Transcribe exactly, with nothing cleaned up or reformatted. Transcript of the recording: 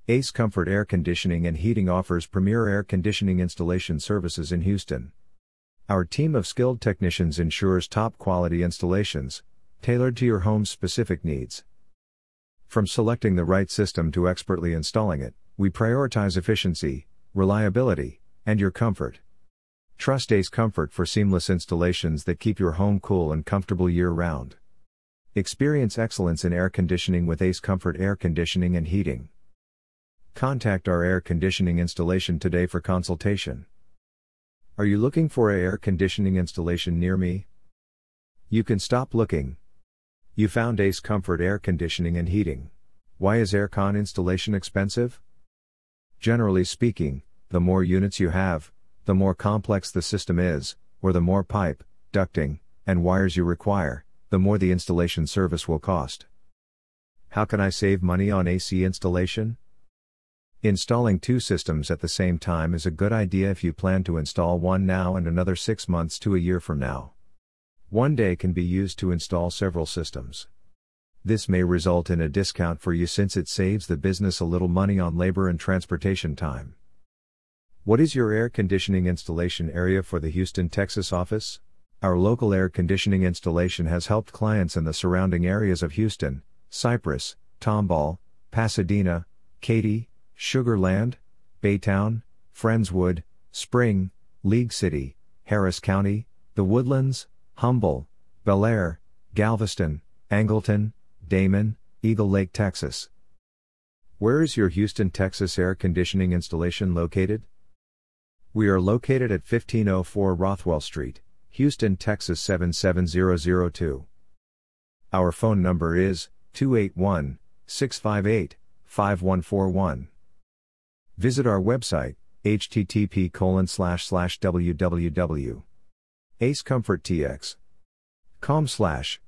Ace Comfort Air Conditioning and Heating offers premier air conditioning installation services in Houston. Our team of skilled technicians ensures top quality installations, tailored to your home's specific needs. From selecting the right system to expertly installing it, we prioritize efficiency, reliability, and your comfort. Trust Ace Comfort for seamless installations that keep your home cool and comfortable year-round. Experience excellence in air conditioning with Ace Comfort Air Conditioning and Heating. Contact our air conditioning installation today for consultation. Are you looking for an air conditioning installation near me? You can stop looking. You found Ace Comfort Air Conditioning and Heating. Why is aircon installation expensive? Generally speaking, the more units you have, the more complex the system is, or the more pipe, ducting, and wires you require, the more the installation service will cost. How can I save money on A C installation? Installing two systems at the same time is a good idea if you plan to install one now and another six months to a year from now. One day can be used to install several systems. This may result in a discount for you since it saves the business a little money on labor and transportation time. What is your air conditioning installation area for the Houston, Texas office? Our local air conditioning installation has helped clients in the surrounding areas of Houston, Cypress, Tomball, Pasadena, Katy, Sugar Land, Baytown, Friendswood, Spring, League City, Harris County, The Woodlands, Humble, Bel Air, Galveston, Angleton, Damon, Eagle Lake, Texas. Where is your Houston, Texas air conditioning installation located? We are located at fifteen oh four Rothwell Street, Houston, Texas seven seven zero zero two. Our phone number is two eight one, six five eight, five one four one. Visit our website, h t t p colon slash slash w w w dot ace comfort t x dot com slash